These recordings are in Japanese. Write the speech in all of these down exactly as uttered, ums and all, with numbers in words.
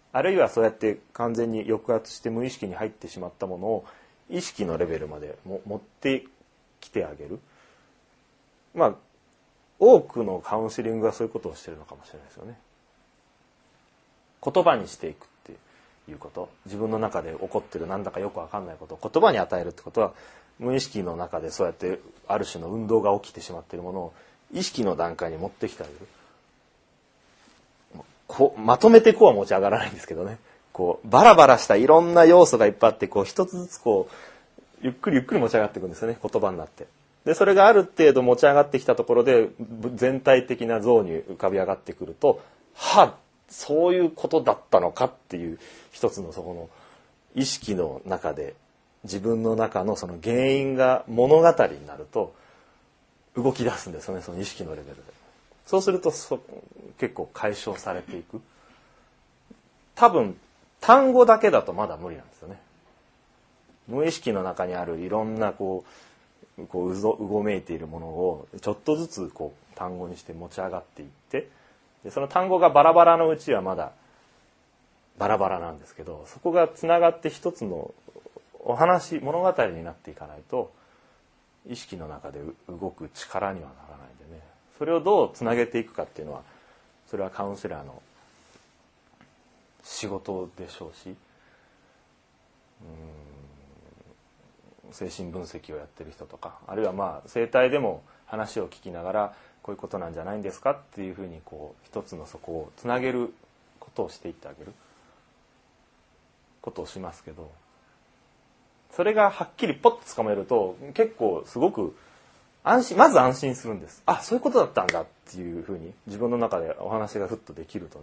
あるいはそうやって完全に抑圧して無意識に入ってしまったものを意識のレベルまでも持ってきてあげる。まあ多くのカウンセリングはそういうことをしてるのかもしれないですよね。言葉にしていくっていうこと、自分の中で起こってるなんだかよくわかんないことを言葉に与えるってことは、無意識の中でそうやってある種の運動が起きてしまっているものを意識の段階に持ってきてあげる。こうまとめてこうは持ち上がらないんですけどね、こうバラバラしたいろんな要素がいっぱいあって、こう一つずつこうゆっくりゆっくり持ち上がっていくんですよね、言葉になって。でそれがある程度持ち上がってきたところで全体的な像に浮かび上がってくると、はあそういうことだったのかっていう一つのそこの意識の中で自分の中のその原因が物語になると動き出すんですよね、その意識のレベルで。そうするとそ結構解消されていく。多分単語だけだとまだ無理なんですよね。無意識の中にあるいろんなこうこううぞうごめいているものをちょっとずつこう単語にして持ち上がっていって、でその単語がバラバラのうちはまだバラバラなんですけど、そこがつながって一つのお話物語になっていかないと意識の中で動く力にはならないんでね。それをどうつなげていくかっていうのは、それはカウンセラーの仕事でしょうし、うーん精神分析をやってる人とか、あるいはまあ整体でも話を聞きながらこういうことなんじゃないんですかっていうふうにこう一つのそこをつなげることをしていってあげることをしますけど、それがはっきりポッとつかめると結構すごく安心、まず安心するんです。あ、そういうことだったんだっていうふうに自分の中でお話がふっとできるとね。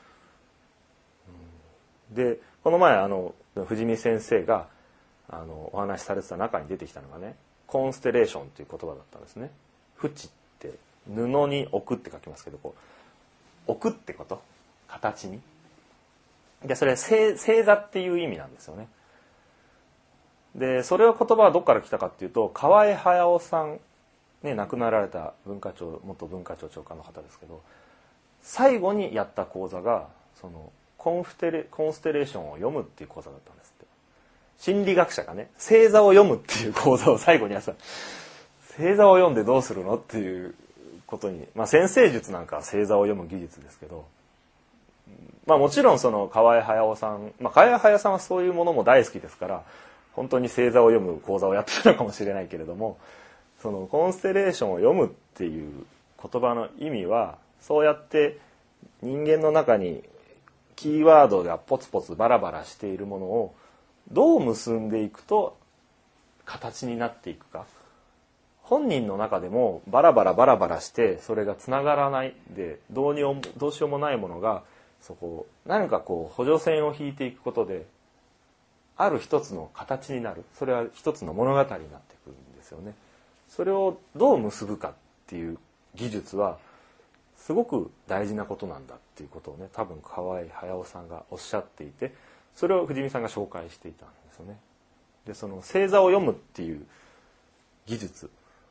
でこの前あの藤見先生があのお話しされてた中に出てきたのがね、コンステレーションという言葉だったんですね。縁って布に置くって書きますけど、こう置くってこと、形に。でそれ星星座っていう意味なんですよね。でそれを言葉はどこから来たかっていうと、河江駿さん、ね、亡くなられた文化庁元文化庁長官の方ですけど、最後にやった講座がそのコンフテレコンステレーションを読むっていう講座だったんですって。心理学者がね、星座を読むっていう講座を最後にやった。星座を読んでどうするのっていうことに、まあ占星術なんかは星座を読む技術ですけど、まあもちろんその河江駿さん、まあ河江駿さんはそういうものも大好きですから、本当に星座を読む講座をやってたのかもしれないけれども、そのコンステレーションを読むっていう言葉の意味は、そうやって人間の中にキーワードがポツポツバラバラしているものをどう結んでいくと形になっていくか。本人の中でもバラバラバラバラしてそれがつながらないで、どうにもどうしようもないものがそこ何かこう補助線を引いていくことである一つの形になる。それは一つの物語になってくるんですよね。それをどう結ぶかっていう技術はすごく大事なことなんだっていうことをね、多分河合駿さんがおっしゃっていて、それを藤見さんが紹介していたんですよね。でその星座を読むっていう技術、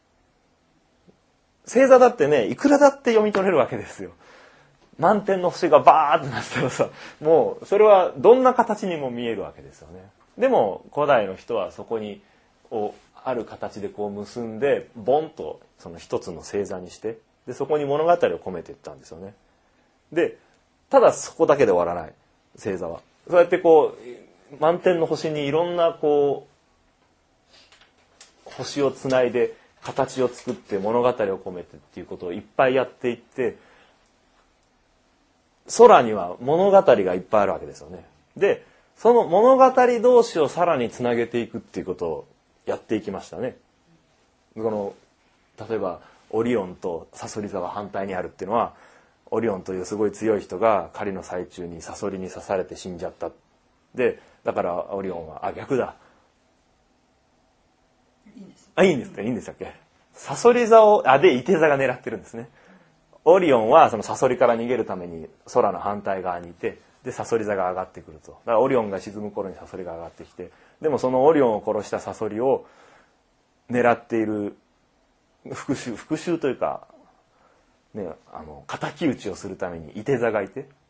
星座だってね、いくらだって読み取れるわけですよ。満天の星がバーってなったらさ、もうそれはどんな形にも見えるわけですよね。でも古代の人はそこにをある形でこう結んでボンとその一つの星座にして、でそこに物語を込めていったんですよね。でただそこだけで終わらない、星座は。そうやってこう満天の星にいろんなこう星をつないで形を作って物語を込めてっていうことをいっぱいやっていって、空には物語がいっぱいあるわけですよね。でその物語同士をさらにつなげていくっていうことをやっていきましたね。この例えばオリオンとサソリ座が反対にあるっていうのは、オリオンというすごい強い人が狩りの最中にサソリに刺されて死んじゃった。でだからオリオンはあ逆だいいんですあいいんですかいいんでしたっけ。サソリ座をあでイテ座が狙ってるんですね。オリオンはそのサソリから逃げるために空の反対側にいて、でサソリ座が上がってくると。だからオリオンが沈む頃にサソリが上がってきて、でもそのオリオンを殺したサソリを狙っている復讐復讐というかね、あの敵討ちをするためにイテ座がいて、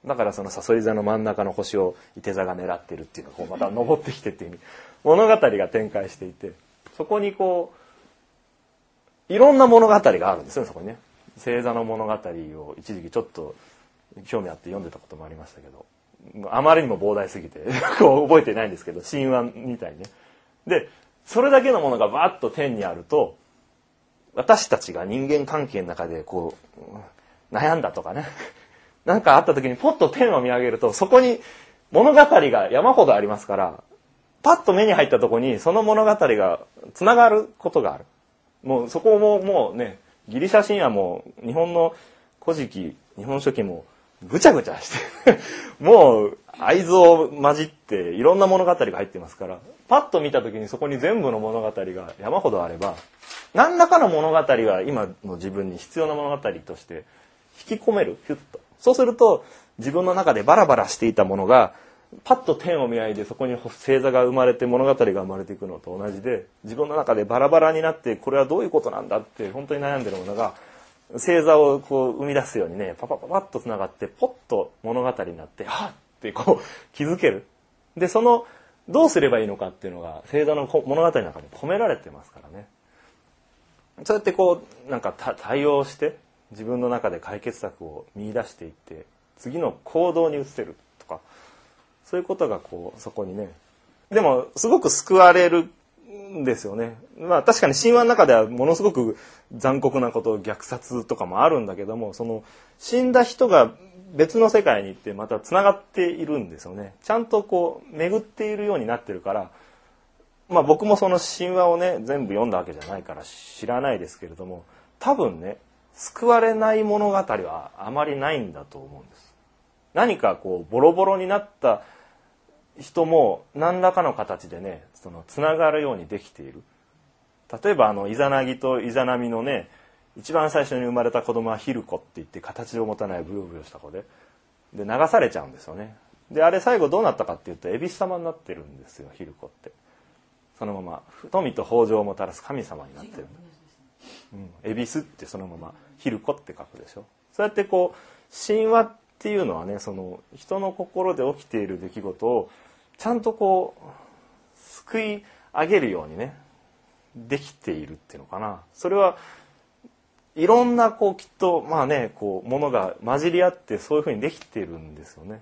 だからそのさそり座の真ん中の星をいて座が狙ってるっていうのがこうまた登ってきてっていう物語が展開していて、そこにこういろんな物語があるんですよね、そこにね。星座の物語を一時期ちょっと興味あって読んでたこともありましたけど、あまりにも膨大すぎてこう覚えてないんですけど、神話みたいにね。でそれだけのものがバーッと天にあると、私たちが人間関係の中でこう悩んだとかねなんかあった時にポッと天を見上げると、そこに物語が山ほどありますから、パッと目に入ったところにその物語がつながることがある。もうそこももうね、ギリシャ神話も日本の古事記、日本書紀もぐちゃぐちゃしてもう愛憎混じっていろんな物語が入ってますから、パッと見た時にそこに全部の物語が山ほどあれば、何らかの物語は今の自分に必要な物語として引き込める、ヒュッと。そうすると自分の中でバラバラしていたものがパッと天を見上げて、そこに星座が生まれて物語が生まれていくのと同じで、自分の中でバラバラになって、これはどういうことなんだって本当に悩んでるものが星座をこう生み出すようにね、パパパパッとつながってポッと物語になって、はっってこう気づける。でそのどうすればいいのかっていうのが星座の物語の中に込められてますからね。そうやってこうなんか対応して自分の中で解決策を見出していって次の行動に移せるとか、そういうことがこうそこにね、でもすごく救われるんですよね。まあ確かに神話の中ではものすごく残酷なこと、虐殺とかもあるんだけども、その死んだ人が別の世界に行ってまたつながっているんですよね。ちゃんとこう巡っているようになってるから、まあ僕もその神話をね全部読んだわけじゃないから知らないですけれども、多分ね救われない物語はあまりないんだと思うんです。何かこうボロボロになった人も何らかの形でねそのつながるようにできている。例えばあのイザナギとイザナミのね一番最初に生まれた子供はヒルコって言って、形を持たないブヨブヨした子でで流されちゃうんですよね。であれ最後どうなったかっていうと、恵比寿様になってるんですよ、ヒルコって。そのまま富と豊穣をもたらす神様になってる。恵比寿ってそのままヒルコって書くでしょ。そうやってこう神話っていうのはね、その人の心で起きている出来事をちゃんとこう救い上げるようにねできているっていうのかな。それはいろんなこうきっとまあねこうものが混じり合ってそういうふうにできてるんですよね。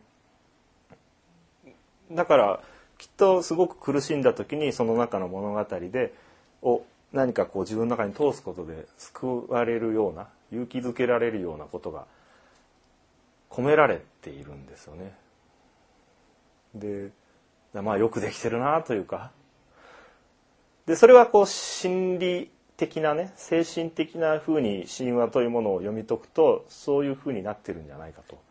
だからきっとすごく苦しんだ時にその中の物語でを何かこう自分の中に通すことで救われるような、勇気づけられるようなことが込められているんですよね。でまあよくできてるなというか、でそれはこう心理的なね精神的な風に神話というものを読み解くとそういう風になってるんじゃないかと。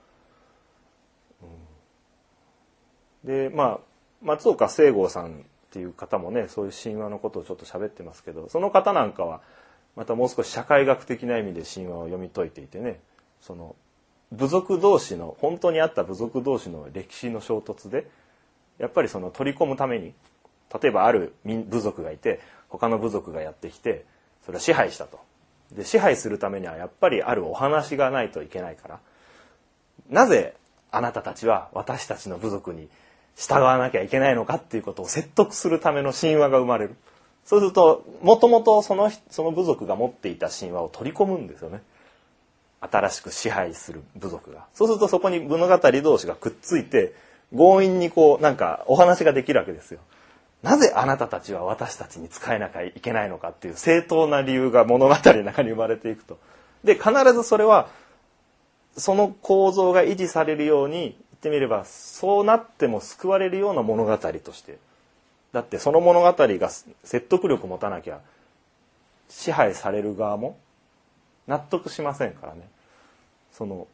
うん、でまあ松岡聖剛さんっていう方もねそういう神話のことをちょっと喋ってますけど、その方なんかはまたもう少し社会学的な意味で神話を読み解いていてね、その部族同士の本当にあった部族同士の歴史の衝突でやっぱりその取り込むために、例えばある部族がいて他の部族がやってきてそれを支配したと。で支配するためにはやっぱりあるお話がないといけないから、なぜあなたたちは私たちの部族に従わなきゃいけないのかっていうことを説得するための神話が生まれる。そうするともともとそのその部族が持っていた神話を取り込むんですよね、新しく支配する部族が。そうするとそこに物語同士がくっついて強引にこうなんかお話ができるわけですよ。なぜあなたたちは私たちに仕えなきゃいけないのかっていう正当な理由が物語の中に生まれていくと。で必ずそれはその構造が維持されるように言ってみれば、そうなっても救われるような物語として。だってその物語が説得力を持たなきゃ支配される側も納得しませんからね。その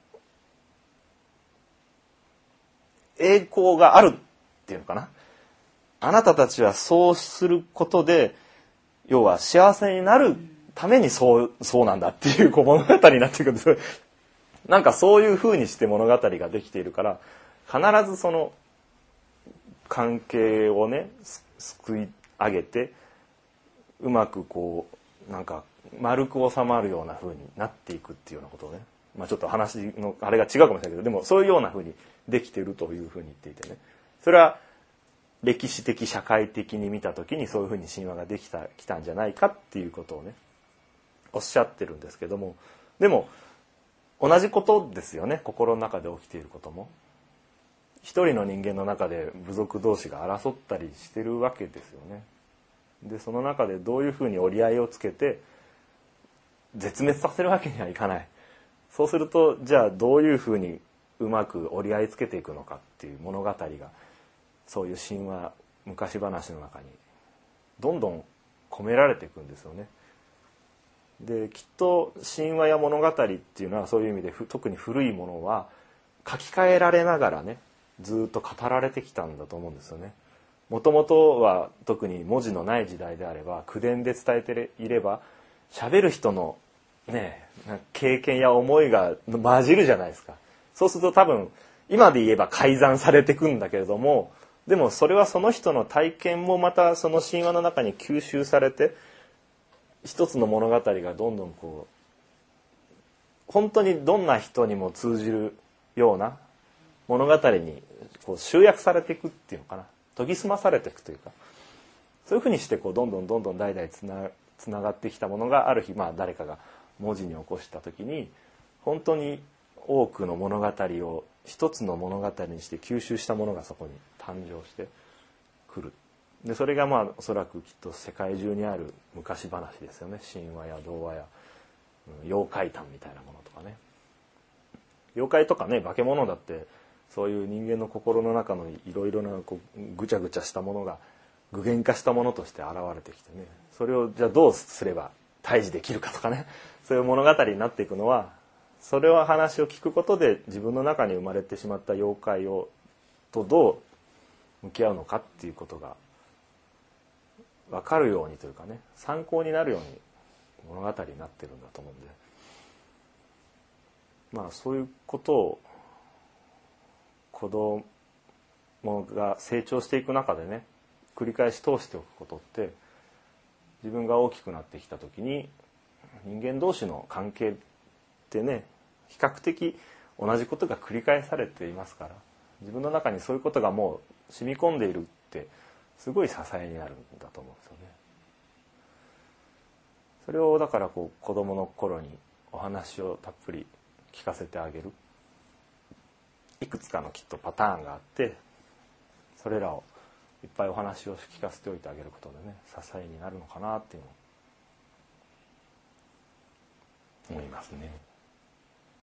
栄光があるっていうのかな、あなたたちはそうすることで要は幸せになるためにそうそうなんだっていうこう物語になっていくんですよ。なんかそういう風にして物語ができているから、必ずその関係をね救い上げてうまくこうなんか丸く収まるような風になっていくっていうようなことをね、 まあ、ちょっと話のあれが違うかもしれないけど、でもそういうようなふうにできてるというふうに言っていてね、それは歴史的社会的に見た時にそういうふうに神話ができたきたんじゃないかっていうことをねおっしゃってるんですけども、でも同じことですよね。心の中で起きていることも一人の人間の中で部族同士が争ったりしてるわけですよね。でその中でどういうふうに折り合いをつけて絶滅させるわけにはいかない。そうするとじゃあどういうふうにうまく折り合いつけていくのかっていう物語がそういう神話昔話の中にどんどん込められていくんですよね。できっと神話や物語っていうのはそういう意味で特に古いものは書き換えられながらねずっと語られてきたんだと思うんですよね。もともとは特に文字のない時代であれば口伝で伝えていれば喋る人のね経験や思いが混じるじゃないですか。そうすると多分今で言えば改ざんされていくんだけれども、でもそれはその人の体験もまたその神話の中に吸収されて一つの物語がどんどんこう本当にどんな人にも通じるような物語にこう集約されていくっていうのかな、研ぎ澄まされていくというか、そういうふうにしてこうどんどんどんどん代々つなつながってきたものがある日、まあ、誰かが文字に起こした時に本当に多くの物語を一つの物語にして吸収したものがそこに誕生してくる。でそれがまあおそらくきっと世界中にある昔話ですよね。神話や童話や、うん、妖怪譚みたいなものとかね。妖怪とかね化け物だってそういう人間の心の中のいろいろなこうぐちゃぐちゃしたものが具現化したものとして現れてきてね、それをじゃあどうすれば退治できるかとかね、そういう物語になっていくのはそれは話を聞くことで自分の中に生まれてしまった妖怪をとどう向き合うのかっていうことが分かるようにというかね、参考になるように物語になってるんだと思うんで、まあそういうことを子供が成長していく中でね繰り返し通しておくことって自分が大きくなってきた時に人間同士の関係ってね比較的同じことが繰り返されていますから、自分の中にそういうことがもう染み込んでいるってすごい支えになるんだと思うんですよね。それをだからこう子供の頃にお話をたっぷり聞かせてあげる、いくつかのきっとパターンがあってそれらをいっぱいお話を聞かせておいてあげることでね支えになるのかなっていうのを思いますね。